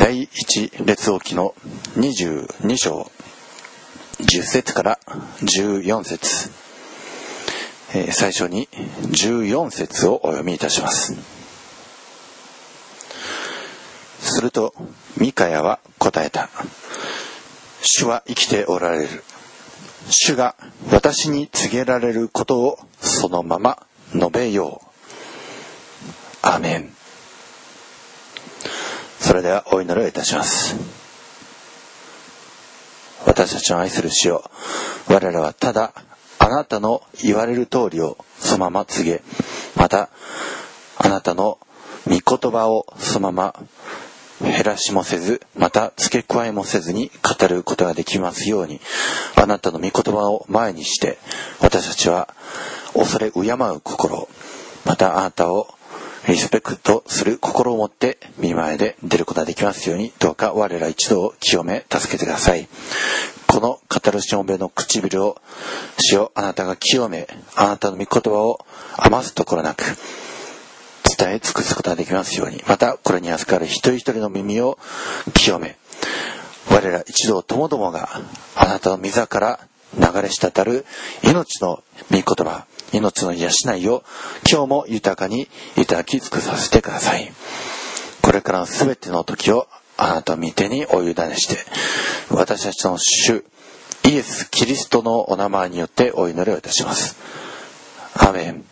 第一列王記の22章10節から14節、最初に14節をお読みいたします。するとミカヤは答えた。主は生きておられる。主が私に告げられることをそのまま述べよう。アーメン。それではお祈りをいたします。私たちの愛する主よ、我らはただあなたの言われる通りをそのまま告げ、またあなたの御言葉をそのまま減らしもせず、また付け加えもせずに語ることができますように、あなたの御言葉を前にして私たちは恐れ敬う心、またあなたをリスペクトする心を持って御前で出ることができますように、どうか我ら一同を清め助けてください。この語るしもべの唇を主よ、あなたが清め、あなたの御言葉を余すところなく伝え尽くすことができますように、またこれに預かる一人一人の耳を清め、我ら一同ともどもがあなたの御座から流れ滴る命の御言葉、命の養いを今日も豊かにいただき尽くさせてください。これからのすべての時をあなたの御手にお委ねして、私たちの主イエス・キリストのお名前によってお祈りをいたします。アーメン。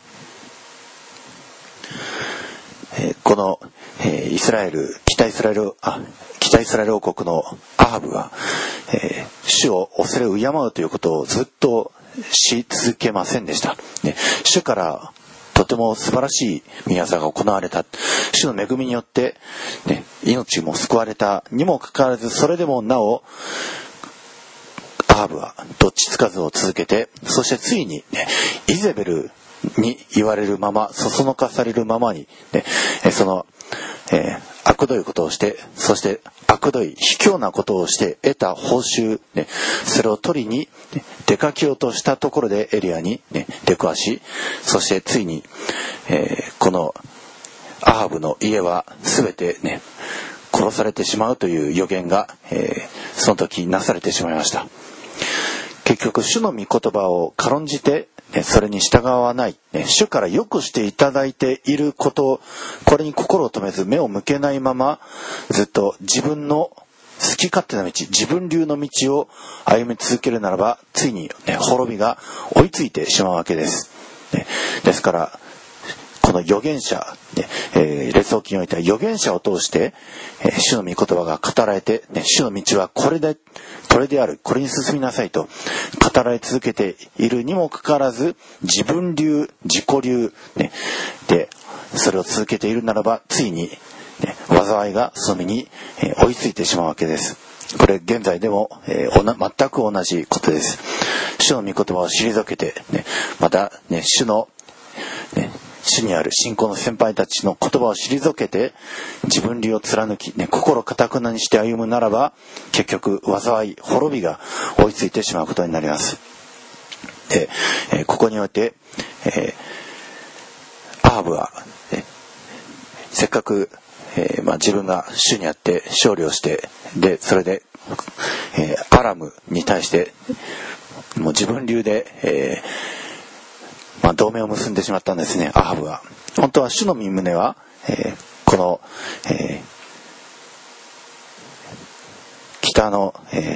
この北イスラエル王国のアハブは、主を恐れ敬うということをずっとし続けませんでした。主からとても素晴らしい御業が行われた。主の恵みによって、命も救われたにもかかわらず、それでもなおアハブはどっちつかずを続けて、そしてついに、イゼベルに言われるまま、そそのかされるままに、その、悪どいことをして、そして悪どい卑怯なことをして得た報酬、それを取りに出かけようとしたところでエリアに、出くわし、そしてついに、このアハブの家は全て、殺されてしまうという予言が、その時なされてしまいました。結局主の御言葉を軽んじてそれに従わない、主からよくしていただいていること、これに心を留めず目を向けないまま、ずっと自分の好き勝手な道、自分流の道を歩み続けるならば、ついに、滅びが追いついてしまうわけです。ですからこの預言者、列王記においては預言者を通して、主の御言葉が語られて、主の道はこれである、これに進みなさいと語られ続けているにもかかわらず、自分流、自己流、でそれを続けているならば、ついに、災いがその身に、追いついてしまうわけです。これ現在でも、全く同じことです。主の御言葉を退けて、また、主にある信仰の先輩たちの言葉を退けて自分流を貫き、心かたくなにして歩むならば、結局災い、滅びが追いついてしまうことになります。で、ここにおいて、アハブは、せっかく、自分が主にあって勝利をして、でそれで、アラムに対してもう自分流で、同盟を結んでしまったんですね、アハブは。本当は主の御胸は、この、北の、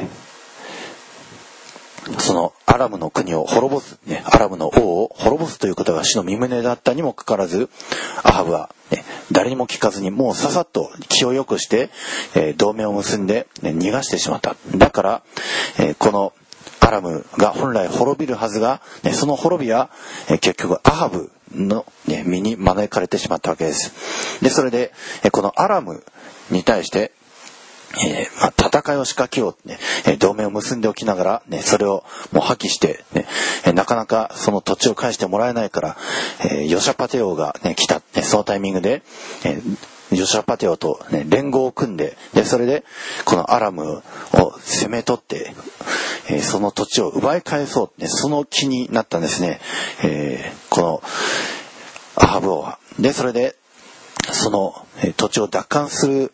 そのアラムの国を滅ぼす、アラムの王を滅ぼすということが主の御胸だったにもかかわらず、アハブは、誰にも聞かずにもうささっと気を良くして、同盟を結んで、逃がしてしまった。だから、このアラムが本来滅びるはずが、その滅びは結局アハブの身に招かれてしまったわけです。でそれでこのアラムに対して戦いを仕掛けよう、同盟を結んでおきながら、それをもう破棄して、なかなかその土地を返してもらえないから、ヨシャパテ王が、来た、そのタイミングで、ヨシャパテ王と、連合を組んで、それでこのアラムを攻め取って、その土地を奪い返そう、その気になったんですね、このアハブ王は。でそれでその土地を奪還する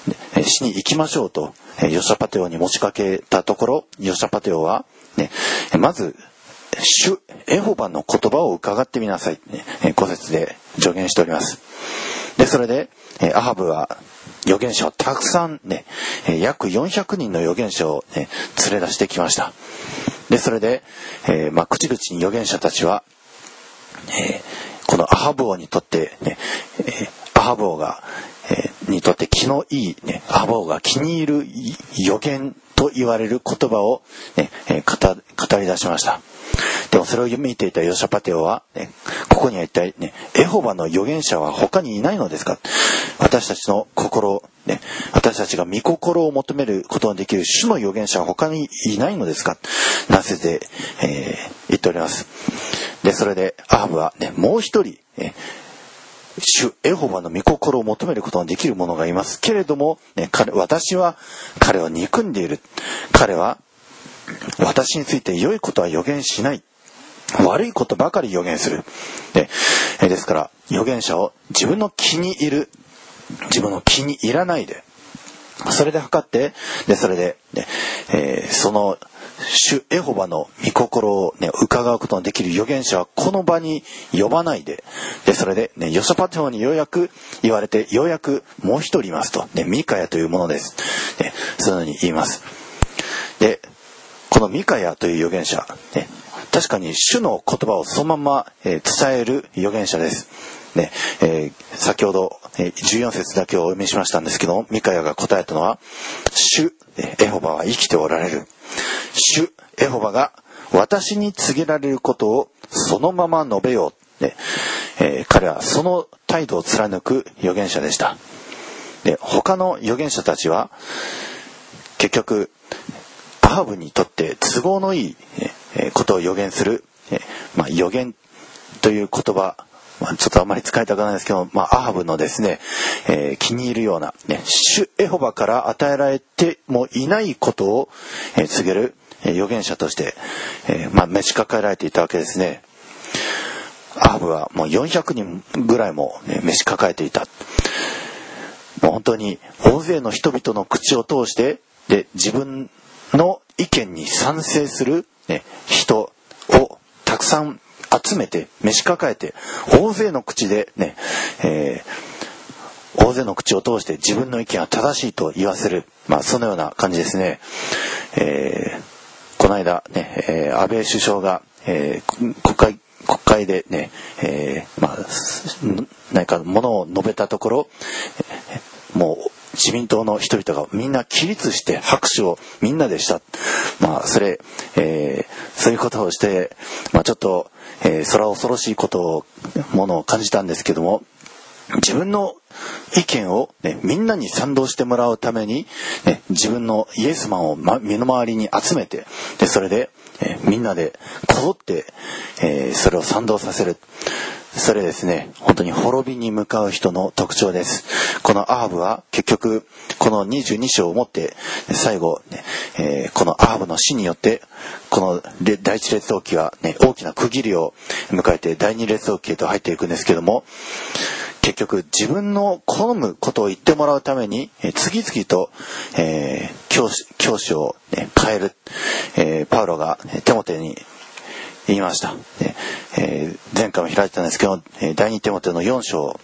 しに行きましょうとヨシャパテ王に持ちかけたところ、ヨシャパテ王は、まず主エホバの言葉を伺ってみなさい、5節で助言しております。でそれでアハブは預言者をたくさん約400人の預言者を連れ出してきました。でそれで口々に預言者たちはこのアハブ王にとってアハブ王がにとって気のいいアハブ王が気に入る預言と言われる言葉を語り出しました。でもそれを見ていたヨシャパテ王は、ここには一体エホバの預言者は他にいないのですか。私たちの心、私たちが御心を求めることのできる主の預言者は他にいないのですか。なぜで、言っております。でそれでアハブは、もう一人、主エホバの御心を求めることができる者がいますけれども、私は彼を憎んでいる。彼は私について良いことは予言しない。悪いことばかり予言する。ですから預言者を自分の気に入る、自分の気に入らないで、それで測って、それで、その主エホバの御心を伺うことのできる預言者はこの場に呼ばないで、それでヨシャパテ王にようやく言われて、ようやくもう一人いますと、ミカヤというものです。そういうのに言います。でこのミカヤという預言者、確かに主の言葉をそのまま伝える預言者です。先ほど14節だけをお読みしましたんですけど、ミカヤが答えたのは、主エホバは生きておられる。主エホバが私に告げられることをそのまま述べよう。彼はその態度を貫く預言者でした。で他の預言者たちは結局アハブにとって都合のいいことを予言する、予言という言葉、ちょっとあまり使いたくないですけど、アハブのですね、気に入るような、主エホバから与えられてもいないことを、告げる預言者として、召し抱えられていたわけですね。アハブはもう400人ぐらいも、召し抱えていた。もう本当に大勢の人々の口を通して、で自分の意見に賛成する、人をたくさん集めて召し抱えて、大勢の口で大勢の口を通して自分の意見は正しいと言わせる、そのような感じですね。この間安倍首相が、国会で何かものを述べたところ、もう自民党の人々がみんな起立して拍手をみんなでした。そういうことをして、ちょっと、それは恐ろしいものを感じたんですけども、自分の意見を、みんなに賛同してもらうために、自分のイエスマンを、身の回りに集めて、それで、みんなでこぞって、それを賛同させる。それですね、本当に滅びに向かう人の特徴です。このアハブは結局この22章をもって最後、このアハブの死によってこの第一列王記は、大きな区切りを迎えて第二列王記へと入っていくんですけども、結局自分の好むことを言ってもらうために次々と、教師を変える、パウロがテモテに言いました。前回も開いてたんですけど、第二テモテの4章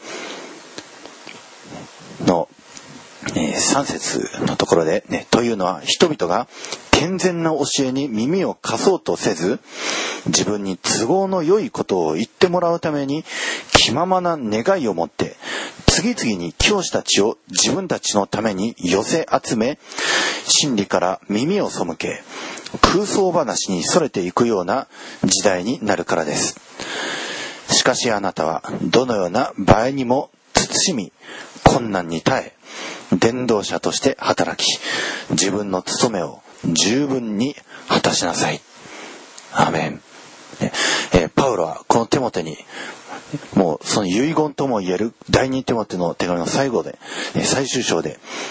の、3節のところで、というのは人々が健全な教えに耳を貸そうとせず、自分に都合の良いことを言ってもらうために気ままな願いを持って次々に教師たちを自分たちのために寄せ集め、真理から耳を背け空想話にそれていくような時代になるからです。しかしあなたはどのような場合にも慎み、困難に耐え、伝道者として働き、自分の務めを十分に果たしなさい。アーメン。パウロはこのテモテに、もうその遺言とも言える第二テモテの手紙の最後で、最終章で、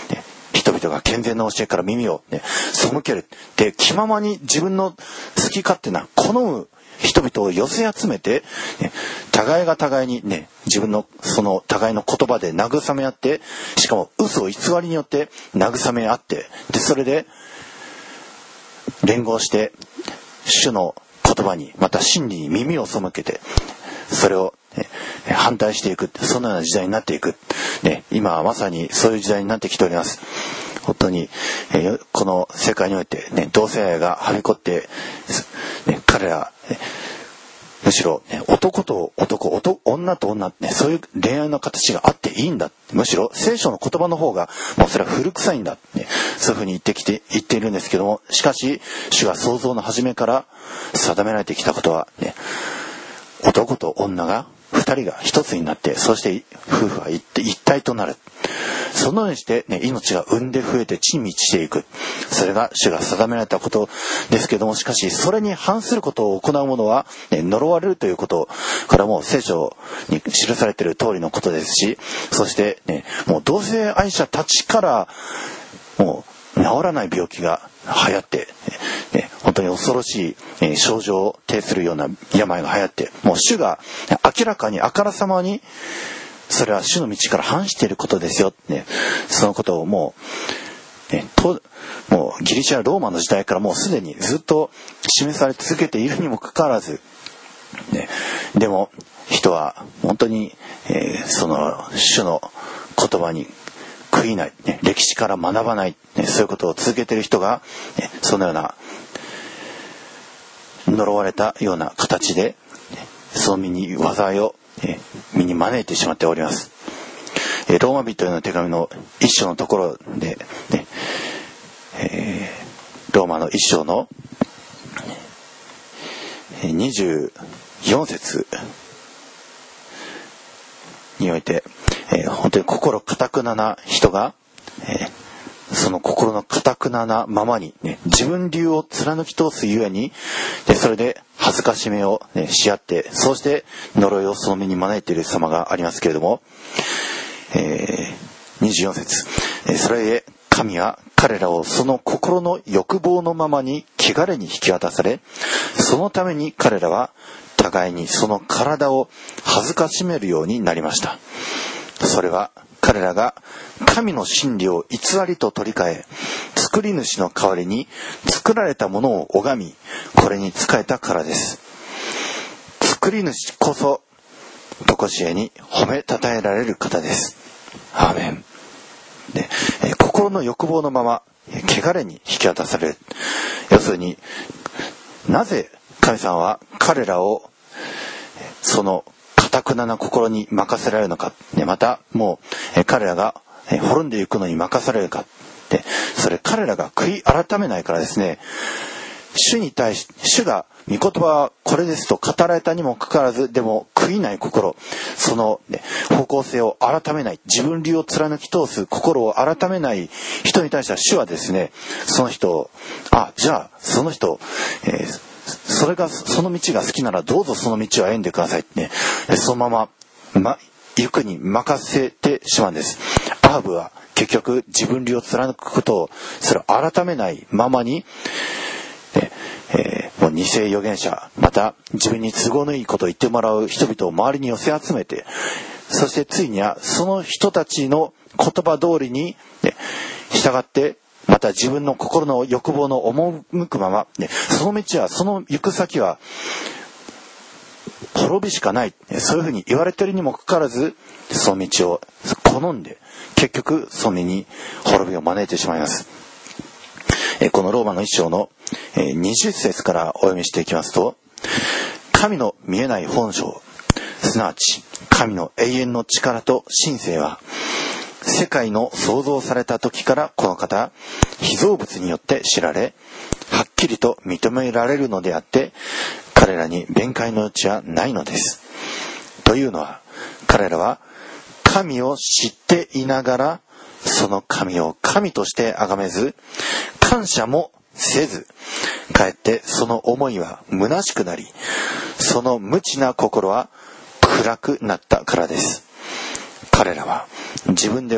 人々が健全な教えから耳を、背ける。で、気ままに自分の好き勝手な好む人々を寄せ集めて、互いが互いに自分のその互いの言葉で慰め合って、しかも嘘偽りによって慰め合って、でそれで連合して主の言葉にまた真理に耳を背けて、それを反対していく、そのような時代になっていく、今はまさにそういう時代になってきております。本当に、この世界において、同性愛がはびこって、彼ら、むしろ、男と男、女と女、そういう恋愛の形があっていいんだ。むしろ聖書の言葉の方がもうそれは古臭いんだ、そういうふうに言っているんですけども、しかし主が創造の初めから定められてきたことは、男と女が二人が一つになって、そして夫婦は一体となる。そのようにして、命が生んで増えて地に満ちていく。それが主が定められたことですけども、しかしそれに反することを行う者は、呪われるということからも聖書に記されている通りのことですし、そして、もう同性愛者たちからもう治らない病気が流行って、本当に恐ろしい症状を呈するような病が流行って、もう主が明らかにあからさまにそれは主の道から反していることですよ、そのことをもうギリシャローマの時代からもうすでにずっと示され続けているにもかかわらず、でも人は本当に、その主の言葉に悔いない、歴史から学ばない、そういうことを続けている人が、そのような呪われたような形でその身に災いを身に招いてしまっております。ローマ人への手紙の一章のところで、ローマの一章の24節において、本当に心堅くなな人が、その心の堅くななままに、自分流を貫き通すゆえに、それで恥ずかしめを、し合って、そうして呪いをその身に招いている様がありますけれども、24節、それで神は彼らをその心の欲望のままに汚れに引き渡され、そのために彼らは互いにその体を恥ずかしめるようになりました。それは彼らが神の真理を偽りと取り替え、作り主の代わりに作られたものを拝み、これに仕えたからです。作り主こそ常しえに褒めたたえられる方です。アーメン。で、心の欲望のまま汚れに引き渡される。要するに、なぜ神様は彼らをその堅くなな心に任せられるのか、またもう彼らが滅んでいくのに任されるかって、それ彼らが悔い改めないからですね。主に対し、主が御言葉はこれですと語られたにもかかわらず、でも悔いない心、その、方向性を改めない、自分流を貫き通す心を改めない人に対しては、主はですね、その人を、じゃあその人、それがその道が好きならどうぞその道を歩んでくださいって、そのまま、行くに任せてしまうんです。アハブは結局自分流を貫くことをそれを改めないままに、もう偽預言者、また自分に都合のいいことを言ってもらう人々を周りに寄せ集めて、そしてついにはその人たちの言葉通りに、従って、また自分の心の欲望の赴くまま、その道は、その行く先は滅びしかない、そういうふうに言われているにもかかわらず、その道を好んで結局その身に滅びを招いてしまいます。このローマの一章の20節からお読みしていきますと、神の見えない本性、すなわち神の永遠の力と神性は、世界の創造された時からこの方被造物によって知られ、はっきりと認められるのであって、彼らに弁解の余地はないのです。というのは、彼らは神を知っていながら、その神を神として崇めず、感謝もせず、かえってその思いは虚しくなり、その無知な心は暗くなったからです。彼らは自分では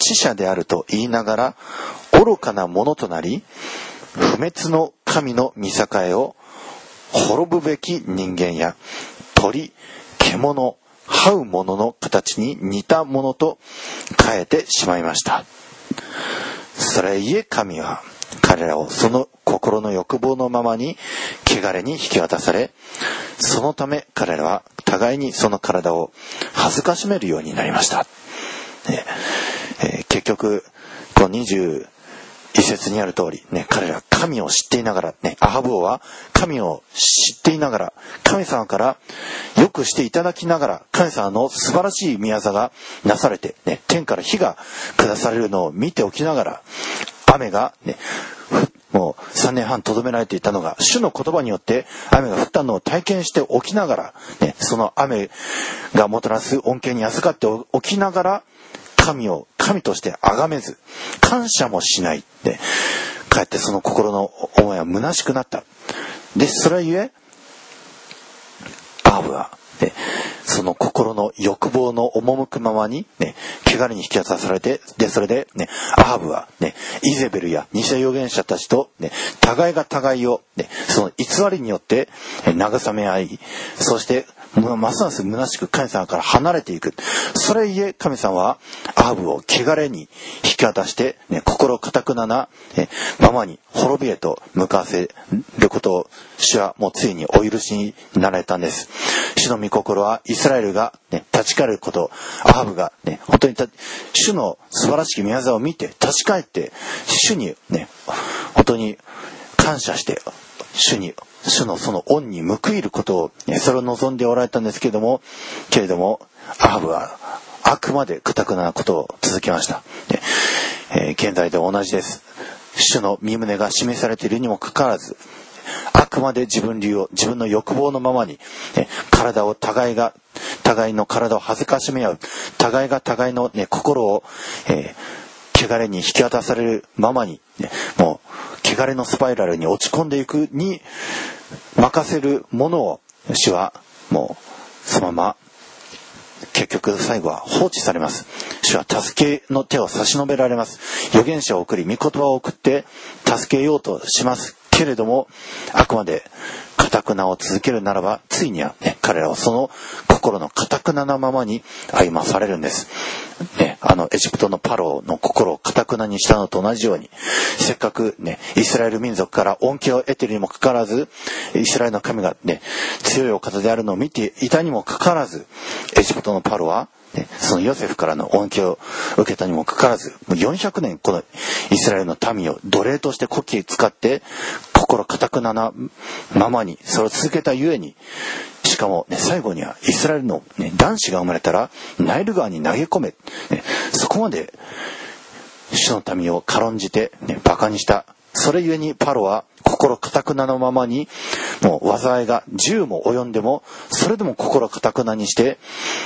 死者であると言いながら愚かなものとなり、不滅の神の御栄を滅ぶべき人間や鳥、獣、這うものの形に似たものと変えてしまいました。それゆえ神は彼らをその心の欲望のままに汚れに引き渡され、そのため彼らは互いにその体を恥ずかしめるようになりました。結局この21節にある通り、彼ら神を知っていながら、アハブ王は神を知っていながら、神様からよくしていただきながら、神様の素晴らしい宮座がなされて、天から火が下されるのを見ておきながら、雨が、もう3年半とどめられていたのが、主の言葉によって雨が降ったのを体験しておきながら、その雨がもたらす恩恵に預かっておきながら、神を神として崇めず、感謝もしない。かえってその心の思いは虚しくなった。で、それゆえ、アハブは、その心の欲望の赴くままに、汚れに引き渡されて、で、それで、アハブは、イゼベルや偽預言者たちと、互いが互いを、その偽りによって慰め合い、そして、ますます虚しく神様から離れていく。それゆえ神様はアハブを汚れに引き渡して、心堅くななままに滅びへと向かわせることを主はもうついにお許しになられたんです。主の御心はイスラエルが、立ち返ること、アハブが、本当に主の素晴らしき宮座を見て立ち返って主に、本当に感謝して主のその恩に報いることを、それを望んでおられたんですけれども、アハブはあくまで堅くなことを続けました。現在で同じです。主の御胸が示されているにもかかわらず、あくまで自分の欲望のままに、互いの体を恥ずかしめ合う、互いが互いの、心を、汚れに引き渡されるままに、もう汚れのスパイラルに落ち込んでいくに任せるものを主はもうそのまま結局最後は放置されます。主は助けの手を差し伸べられます。預言者を送り御言葉を送って助けようとしますけれども、あくまで堅くなを続けるならば、ついには、彼らはその心の堅くななままに歩まされるんです。エジプトのパロの心を堅くなにしたのと同じように、せっかくイスラエル民族から恩恵を得ているにもかかわらず、イスラエルの神が強いお方であるのを見ていたにもかかわらず、エジプトのパロはそのヨセフからの恩恵を受けたにもかかわらず、もう400年このイスラエルの民を奴隷としてこき使って心堅くななままにそれを続けたゆえに、しかも、最後にはイスラエルの、男子が生まれたらナイル川に投げ込め、そこまで主の民を軽んじて、バカにした。それゆえにパロは心堅くなのままに、もう災いが10も及んでもそれでも心堅くなにして、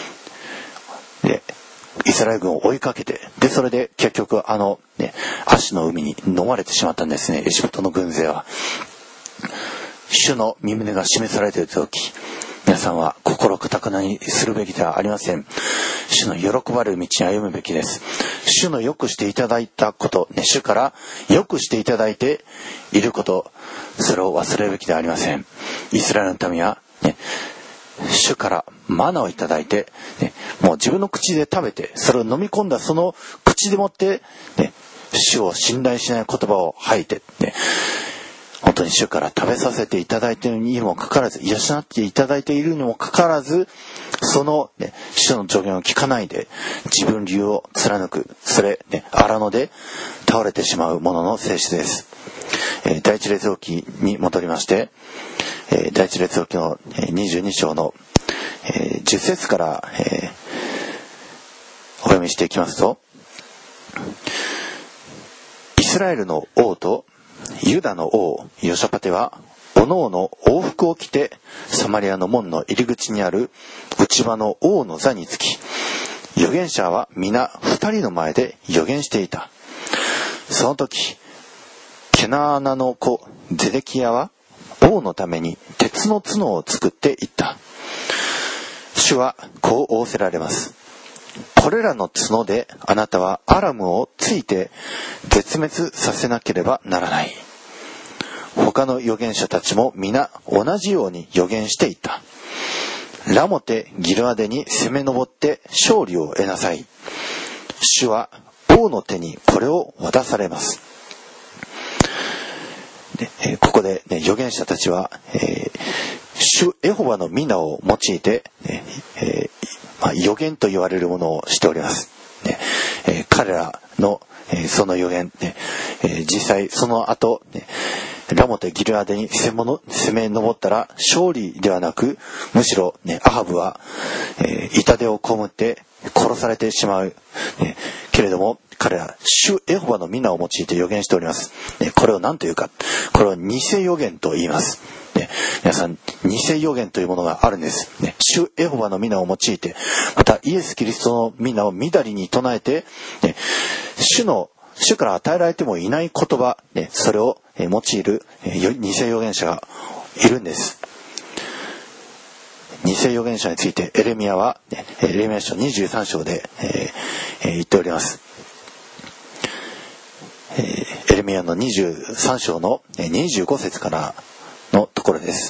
イスラエル軍を追いかけて、それで結局アッシュの海に飲まれてしまったんですね。エジプトの軍勢は。主の御胸が示されているとき、皆さんは心堅くなにするべきではありません。主の喜ばれる道に歩むべきです。主のよくしていただいたこと、主からよくしていただいていること、それを忘れるべきではありません。イスラエルの民は、主からマナをいただいて、もう自分の口で食べて、それを飲み込んだその口でもって、主を信頼しない言葉を吐いて、本当に主から食べさせていただいているにもかかわらず、養っていただいているにもかかわらず、その、主の助言を聞かないで自分流を貫く、それ、荒野で倒れてしまうものの性質です。第一列王記に戻りまして、第一列王記の22章の10節からお読みしていきますと、イスラエルの王とユダの王ヨシャパテはおのおの王服を着てサマリアの門の入り口にある内場の王の座につき、預言者は皆2人の前で預言していた。その時ケナーナの子ゼデキヤは王のために鉄の角を作っていった。主はこう仰せられます。 これらの角であなたはアラムをついて絶滅させなければならない。他の預言者たちも皆同じように預言していた。ラモテ・ギルアデに攻め上って勝利を得なさい。主は王の手にこれを渡されます。ここで、預言者たちは、主エホバの御名を用いて、預言と言われるものをしております。彼らの、その預言、実際その後、ラモテ・ギルアデに攻め上ったら勝利ではなく、むしろ、アハブは、痛手を被って殺されてしまう、けれども彼ら主エホバの御名を用いて預言しております。これを何というか、これを偽預言と言います。皆さん、偽預言というものがあるんです。主エホバの御名を用いて、またイエス・キリストの御名をみだりに唱えて、主から与えられてもいない言葉、それを用いる偽預言者がいるんです。偽預言者についてエレミヤは、エレミヤ書23章で、言っております。エレミヤの23章の25節からのところです。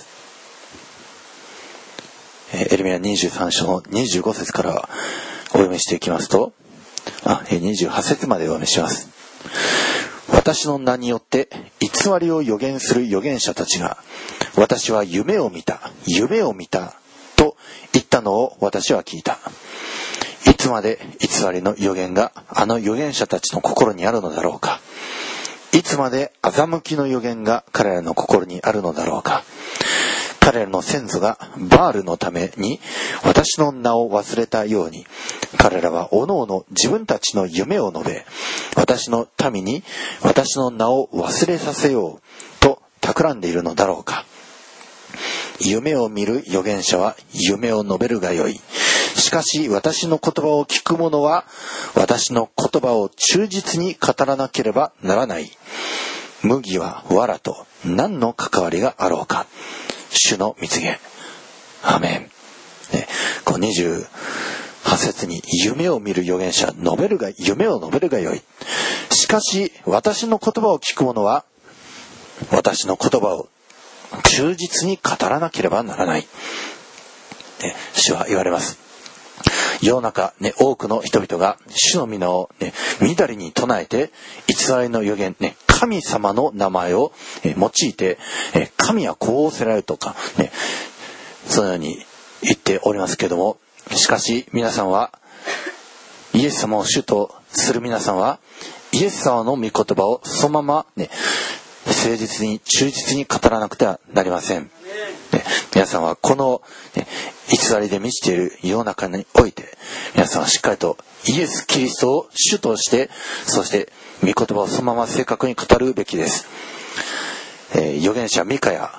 エレミヤ23章の25節からお読みしていきますと、28節までお読みします。私の名によって偽りを預言する預言者たちが、私は夢を見たと言ったのを私は聞いた。いつまで偽りの預言があの預言者たちの心にあるのだろうか。いつまで欺きの預言が彼らの心にあるのだろうか。彼らの先祖がバールのために私の名を忘れたように、彼らはおのおの自分たちの夢を述べ、私の民に私の名を忘れさせようと企んでいるのだろうか。夢を見る預言者は夢を述べるがよい。しかし私の言葉を聞く者は私の言葉を忠実に語らなければならない。麦は藁と何の関わりがあろうか。主の蜜げ。アーメン。この28節に夢を見る預言者、夢を述べるがよい。しかし私の言葉を聞く者は私の言葉を忠実に語らなければならない。主は言われます。世の中、多くの人々が主の皆を、みだりに唱えて偽りの預言、神様の名前を、用いて、神はこう仰せられるとか、そのように言っておりますけれども、しかし皆さんはイエス様を主とする皆さんはイエス様の御言葉をそのまま、誠実に忠実に語らなくてはなりません。皆さんはこの、偽りで満ちている世の中において、皆さんはしっかりとイエス・キリストを主として、そして御言葉をそのまま正確に語るべきです。預言者ミカヤ、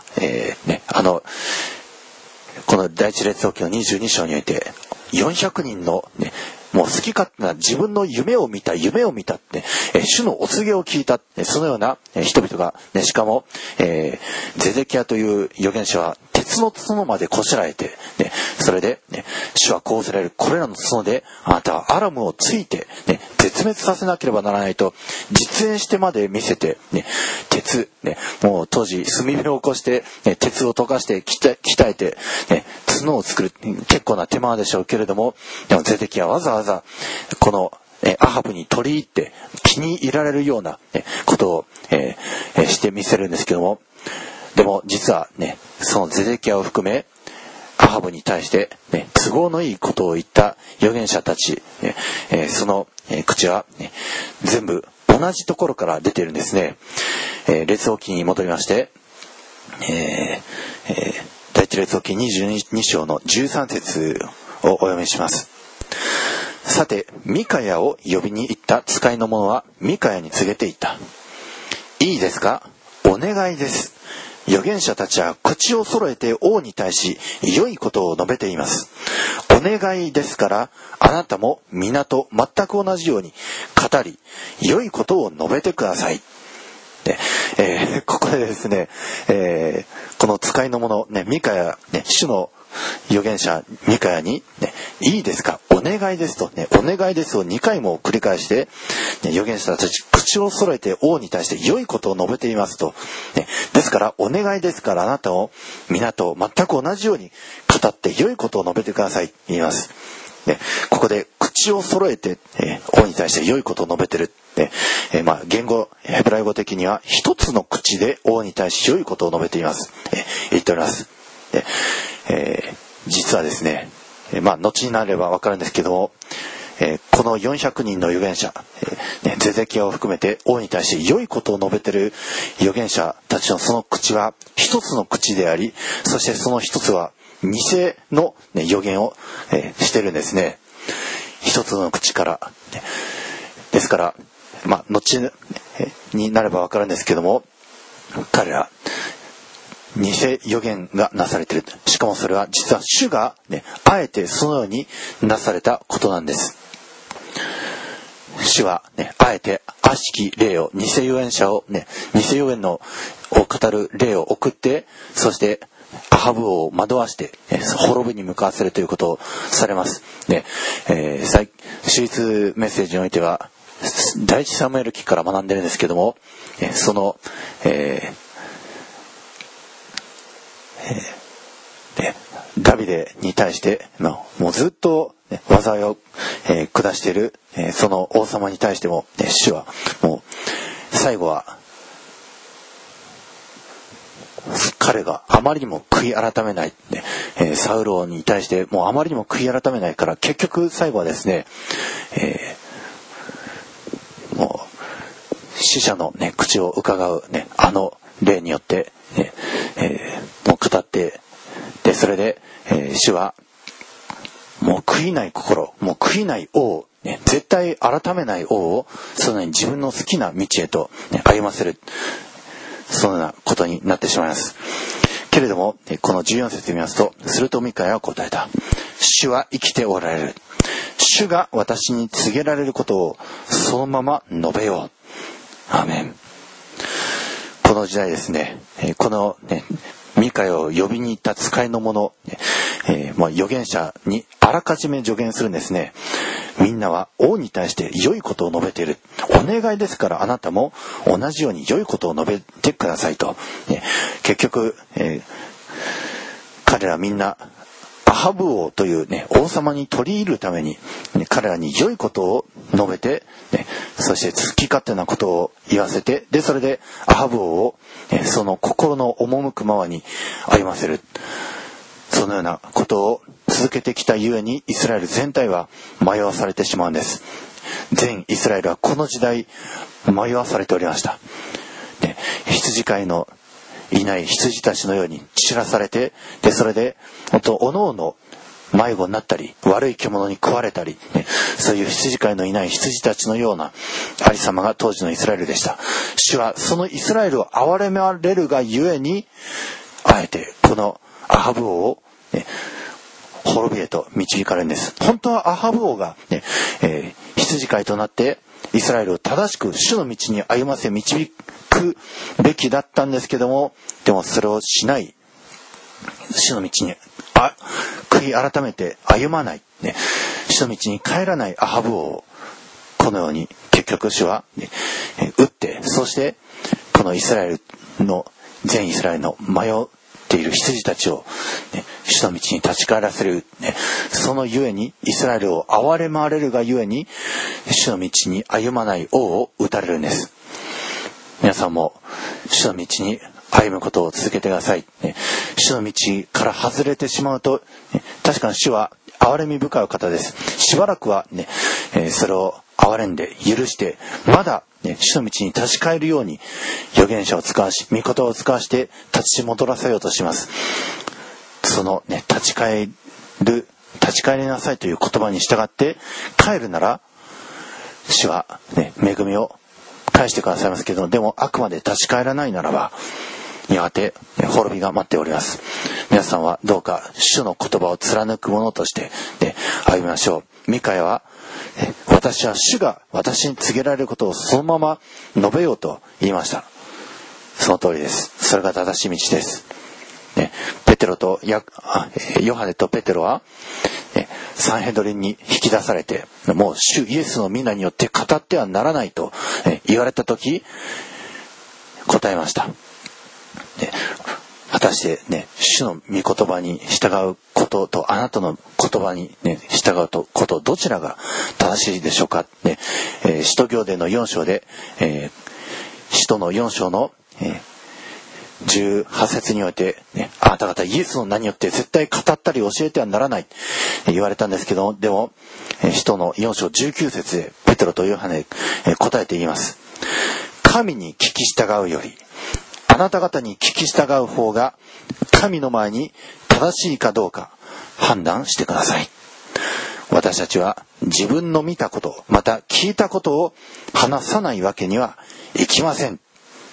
この第一列王記の22章において400人の、もう好き勝手な自分の夢を見たって、主のお告げを聞いた、そのような人々が、しかも、ゼデキヤという預言者は鉄の角までこしらえて、それで、主はこう仰せられる、これらの角であなたはアラムをついて、絶滅させなければならないと実演してまで見せて、鉄、もう当時炭火を起こして、鉄を溶かして鍛えて、角を作る結構な手間でしょうけれども、でもゼデキヤはわざわざこのアハブに取り入って気に入られるようなことをしてみせるんですけども、でも実はそのゼデキヤを含めアハブに対して都合のいいことを言った預言者たち、その口は全部同じところから出ているんですね。列王記に戻りまして、第一列王記22章の13節をお読みします。さてミカヤを呼びに行った使いの者はミカヤに告げていた。いいですか、お願いです。預言者たちは口を揃えて王に対し良いことを述べています。お願いですからあなたも皆と全く同じように語り良いことを述べてください。ここでですね、この使いの者、ミカヤ、主の預言者ミカヤに、いいですか、お願いですと、ね、お願いですを2回も繰り返して、ね、預言者たち口を揃えて王に対して良いことを述べていますと、ね、ですからお願いですからあなたも皆と全く同じように語って良いことを述べてください言います。ね、ここで口を揃えて、王に対して良いことを述べてる。言語ヘブライ語的には一つの口で王に対し良いことを述べています。言っております。実はですね、後になれば分かるんですけども、この400人の預言者、ゼゼキヤを含めて王に対して良いことを述べている預言者たちのその口は一つの口であり、そしてその一つは偽の、預言を、してるんですね。一つの口から。ですから、後になれば分かるんですけども、彼ら偽預言がなされている。しかもそれは実は主が、あえてそのようになされたことなんです。主は、あえて悪しき霊を、偽預言者を、偽預言を語る霊を送って、そしてアハブ王を惑わして、滅びに向かわせるということをされます。主律メッセージにおいては、第一サムエル記から学んでるんですけども、その、ダビデに対して、もうずっと、災いを、下している、その王様に対しても、主はもう最後は彼があまりにも悔い改めない、サウル王に対してもうあまりにも悔い改めないから、結局最後はですね、もう死者の、口を伺う、あの霊によって、もう語って、でそれで、主はもう悔いない心、もう悔いない王、絶対改めない王をそのように自分の好きな道へと、歩ませる、そのようなことになってしまいます。けれどもこの14節を見ますと、するとミカヤは答えた。主は生きておられる。主が私に告げられることをそのまま述べよう。アーメン。この時代ですね、このミカヤを呼びに行った使いの者、預言者にあらかじめ助言するんですね。みんなは王に対して良いことを述べている。お願いですからあなたも同じように良いことを述べてくださいと。結局、彼らみんなアハブ王という王様に取り入るために、彼らに良いことを述べて、そして好き勝手なことを言わせて、でそれでアハブ王を、その心の赴くままに歩ませる。そのようなことを続けてきたゆえにイスラエル全体は迷わされてしまうんです。全イスラエルはこの時代迷わされておりました。羊飼いのいない羊たちのように散らされて、でそれでおのおの迷子になったり、悪い獣に食われたり、そういう羊飼いのいない羊たちのようなありさまが当時のイスラエルでした。主はそのイスラエルを憐れめられるがゆえに、あえてこのアハブ王を、滅びへと導かれるんです。本当はアハブ王が、羊飼いとなってイスラエルを正しく主の道に歩ませ導くべきだったんですけども、でもそれをしない、主の道に悔い改めて歩まない、主の道に帰らないアハブ王をこのように結局主は、撃って、そしてこのイスラエルの全イスラエルの迷っている羊たちを、主の道に立ち返らせる、そのゆえにイスラエルを憐れまれるがゆえに主の道に歩まない王を撃たれるんです。皆さんも主の道に歩むことを続けてください。主の道から外れてしまうと、確かに主は憐れみ深い方です。しばらくはそれを憐れんで許して、まだ主の道に立ち返るように預言者を使わし、御言葉を使わして立ち戻らせようとします。その立ち返りなさいという言葉に従って帰るなら、主は恵みを返してくださいますけど、でもあくまで立ち返らないならば、やがて滅びが待っております。皆さんはどうか主の言葉を貫く者として歩みましょう。ミカヤは、私は主が私に告げられることをそのまま述べようと言いました。その通りです。それが正しい道です。ペテロとヨハネとペテロはサンヘドリンに引き出されて、もう主イエスの皆によって語ってはならないと言われた時、答えました。果たしてね、主の御言葉に従うこととあなたの言葉に、ね、従うこと、どちらが正しいでしょうか。ね、使徒行伝の4章で、使徒の4章の、18節において、ね、あなた方イエスの名によって絶対語ったり教えてはならない言われたんですけど、でも使徒の4章19節でペテロとヨハネ答えて言います。神に聞き従うよりあなた方に聞き従う方が神の前に正しいかどうか判断してください。私たちは自分の見たこと、また聞いたことを話さないわけにはいきません。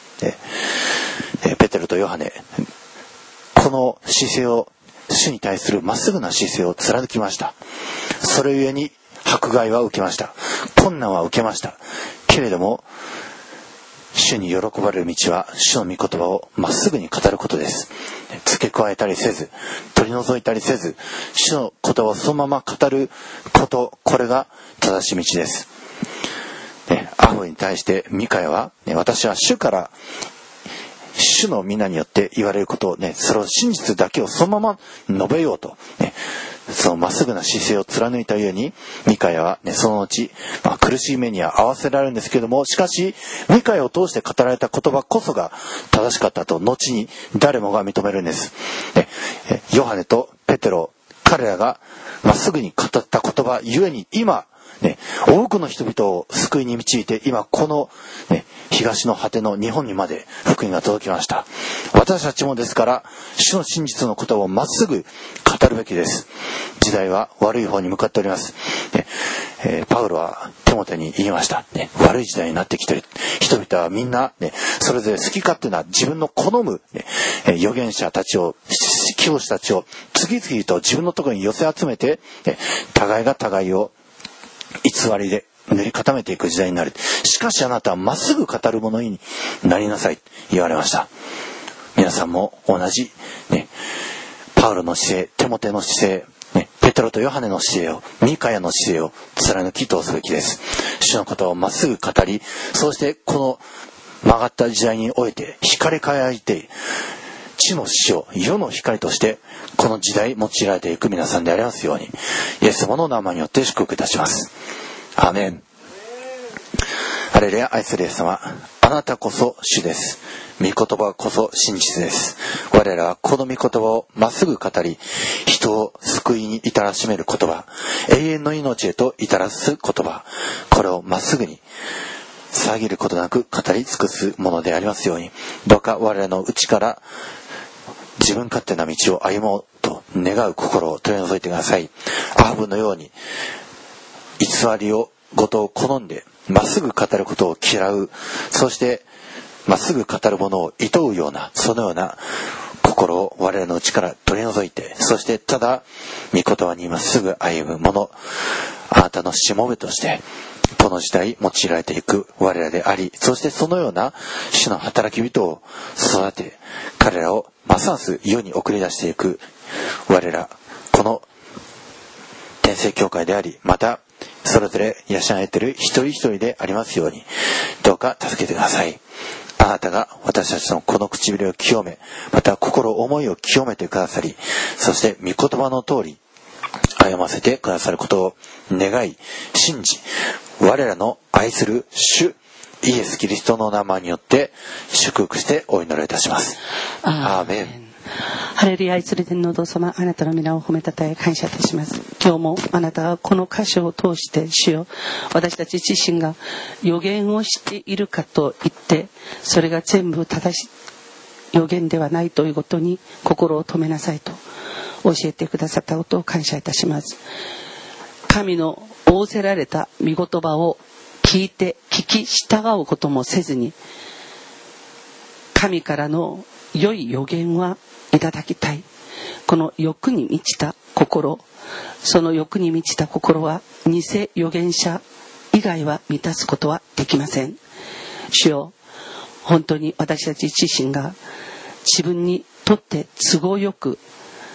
ペテロとヨハネ、この姿勢を、主に対するまっすぐな姿勢を貫きました。それゆえに迫害は受けました。困難は受けました。けれども主に喜ばれる道は主の御言葉をまっすぐに語ることです。付け加えたりせず、取り除いたりせず、主の言葉をそのまま語ること、これが正しい道です。アハブに対してミカヤは、私は主から主の皆によって言われることをね、それを真実だけをそのまま述べようと、ね、そのまっすぐな姿勢を貫いたゆえにミカヤは、ね、その後、苦しい目には合わせられるんですけれども、しかしミカヤを通して語られた言葉こそが正しかったと後に誰もが認めるんです。ヨハネとペテロ、彼らがまっすぐに語った言葉ゆえに今、ね、多くの人々を救いに導いて、今この、ね、東の果ての日本にまで福音が届きました。私たちもですから主の真実のことをまっすぐ語るべきです。時代は悪い方に向かっております。パウロはテモテに言いました、ね、悪い時代になってきている。人々はみんな、ね、それぞれ好き勝手な自分の好む、ね、預言者たちを、教師たちを次々と自分のところに寄せ集めて、ね、互いが互いを偽りで塗り固めていく時代になる。しかしあなたはまっすぐ語る者になりなさい言われました。皆さんも同じ、ね、パウロの姿勢、テモテの姿勢、ね、ペテロとヨハネの姿勢を、ミカヤの姿勢を貫き通すべきです。主のことをまっすぐ語り、そしてこの曲がった時代において光り輝いて地の死を世の光としてこの時代用いられていく皆さんでありますように、イエス様の名前によって祝福いたします。アーメン。ハレルヤ。愛するイエス様、あなたこそ主です。御言葉こそ真実です。我らはこの御言葉をまっすぐ語り、人を救いに至らしめる言葉、永遠の命へと至らす言葉、これをまっすぐに遮ることなく語り尽くすものでありますように、どうか我らの内から自分勝手な道を歩もうと願う心を取り除いてください。アハブのように偽りをことを好んでまっすぐ語ることを嫌う、そしてまっすぐ語るものを厭うような、そのような心を我らの内から取り除いて、そしてただ御言葉にまっすぐ歩むもの、あなたのしもべとしてこの時代用いられていく我らであり、そしてそのような主の働き人を育て、彼らをますます世に送り出していく我ら、この天聖教会であり、またそれぞれ養えている一人一人でありますように、どうか助けてください。あなたが私たちのこの唇を清め、また心思いを清めてくださり、そして御言葉の通り歩ませてくださることを願い信じ、我らの愛する主イエスキリストの名前によって祝福してお祈りいたします。アーメン。 ハレルヤ。愛する天のお父様、あなたの皆を褒めたたえ感謝いたします。今日もあなたはこの箇所を通して主よ、私たち自身が予言をしているかと言ってそれが全部正しい予言ではないということに心を止めなさいと教えてくださったことを感謝いたします。神の仰せられた御言葉を聞いて聞き従うこともせずに、神からの良い予言はいただきたい。この欲に満ちた心、その欲に満ちた心は偽預言者以外は満たすことはできません。主よ、本当に私たち自身が自分にとって都合よく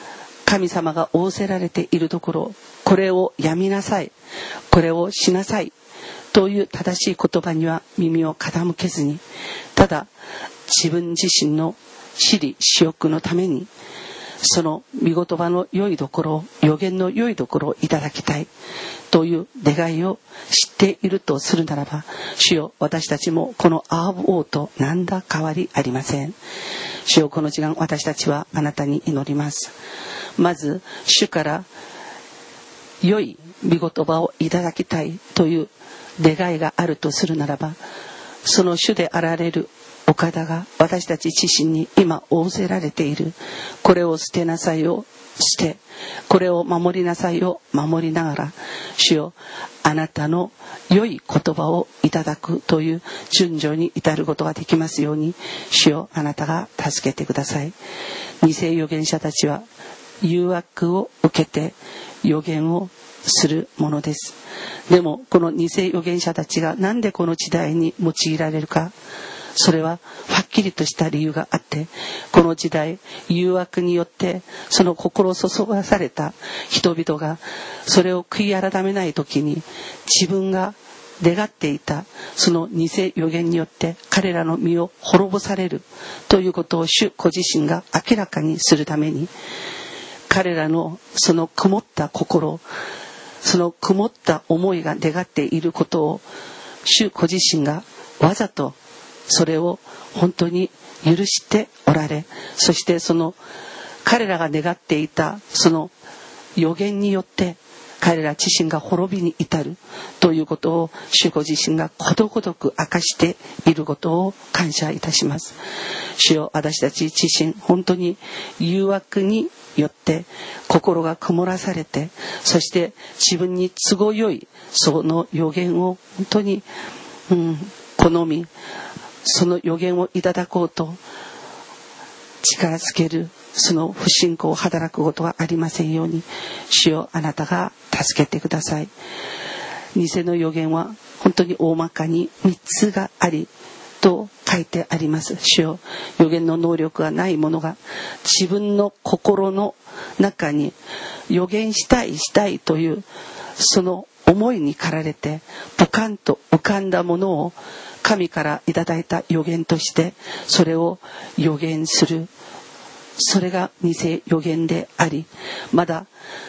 神様が仰せられているところ、これをやみなさい、これをしなさいという正しい言葉には耳を傾けずに、ただ自分自身の私利私欲のためにその御言葉の良いところ、預言の良いところをいただきたいという願いを知っているとするならば、主よ、私たちもこのアーブ王と何ら変わりありません。主よ、この時間私たちはあなたに祈ります。まず主から良い御言葉をいただきたいという願いがあるとするならば、その主であられるお方が私たち自身に今仰せられている、これを捨てなさいを捨て、これを守りなさいを守りながら、主よ、あなたの良い言葉をいただくという順序に至ることができますように、主よ、あなたが助けてください。偽預言者たちは誘惑を受けて預言をするものです。でもこの偽預言者たちがなんでこの時代に用いられるか、それははっきりとした理由があって、この時代誘惑によってその心を注がされた人々がそれを悔い改めない時に、自分が願っていたその偽預言によって彼らの身を滅ぼされるということを主ご自身が明らかにするために、彼らのその曇った心、その曇った思いが願っていることを主ご自身がわざとそれを本当に許しておられ、そしてその彼らが願っていたその預言によって彼ら自身が滅びに至るということを主ご自身がことごとく明かしていることを感謝いたします。主よ、私たち自身本当に誘惑によって心が曇らされて、そして自分に都合よいその預言を本当に、好み、その預言をいただこうと力づけるその不信仰を働くことはありませんように、主よ、あなたが助けてください。偽の預言は本当に大まかに3つがありと書いてあります。主よ、預言の能力がない者が自分の心の中に預言したいというその思いに駆られてポカンと浮かんだものを神からいただいた預言としてそれを預言する、それが偽預言であり、まだ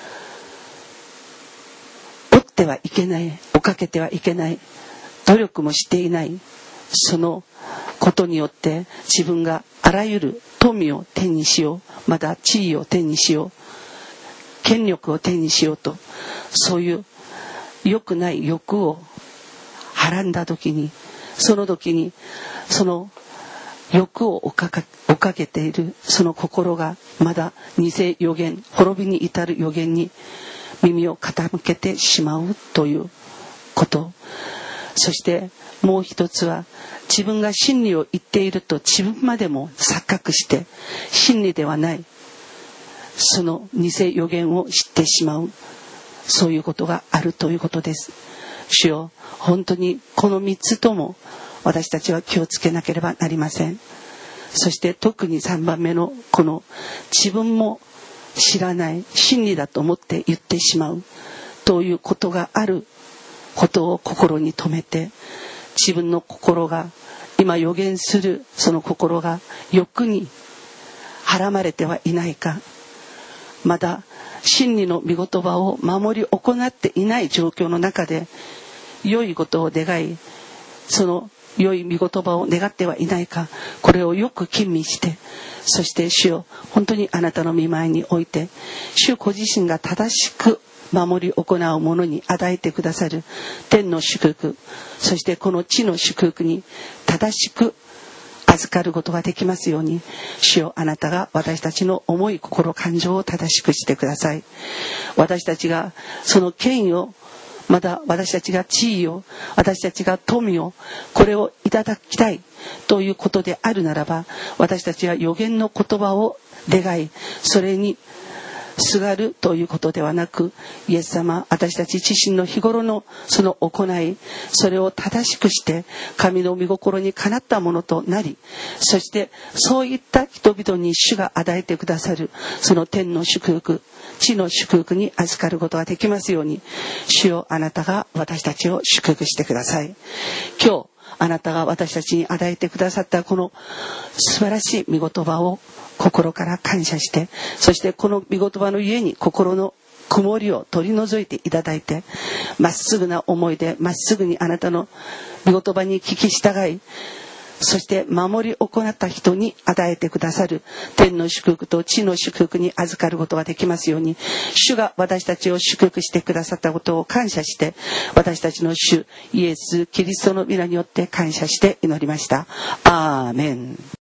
追ってはいけない、追っかけてはいけない、努力もしていない、そのことによって自分があらゆる富を手にしよう、また地位を手にしよう、権力を手にしようと、そういう良くない欲をはらんだ時に、その時にその欲を追っかけているその心がまだ偽預言、滅びに至る預言に耳を傾けてしまうということ。そしてもう一つは、自分が真理を言っていると自分までも錯覚して真理ではないその偽預言を知ってしまう、そういうことがあるということです。主よ、本当にこの3つとも私たちは気をつけなければなりません。そして特に3番目のこの自分も知らない真理だと思って言ってしまうということがあることを心に留めて、自分の心が今預言するその心が欲にはらまれてはいないか、まだ真理の御言葉を守り行っていない状況の中で良いことを願い、その良い御言葉を願ってはいないか、これをよく吟味して、そして主よ、本当にあなたの御前において主ご自身が正しく守り行う者に与えてくださる天の祝福、そしてこの地の祝福に正しく預かることができますように、主よ、あなたが私たちの思い心感情を正しくしてください。私たちがその権威を、また私たちが地位を、私たちが富を、これをいただきたいということであるならば、私たちは預言の言葉を願い、それにすがるということではなく、イエス様、私たち自身の日頃のその行い、それを正しくして神の御心にかなったものとなり、そしてそういった人々に主が与えてくださるその天の祝福、地の祝福に預かることができますように、主よ、あなたが私たちを祝福してください。今日あなたが私たちに与えてくださったこの素晴らしい御言葉を心から感謝して、そしてこの御言葉のゆえに心の曇りを取り除いていただいて、まっすぐな思いでまっすぐにあなたの御言葉に聞き従い、そして守り行った人に与えてくださる天の祝福と地の祝福に預かることができますように、主が私たちを祝福してくださったことを感謝して、私たちの主イエス・キリストの皆によって感謝して祈りました。アーメン。